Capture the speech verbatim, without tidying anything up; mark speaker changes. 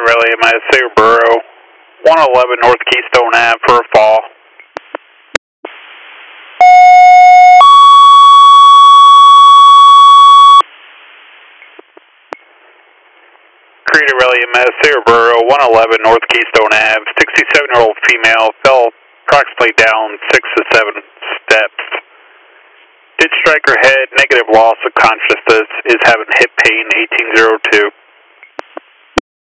Speaker 1: Rally M S Borough, one eleven North Keystone Ave for a fall. Creator Rally M S Borough, one eleven North Keystone Ave, sixty-seven-year-old female, fell approximately down six to seven steps. Did strike her head, negative loss of consciousness, is having hip pain, eighteen oh two.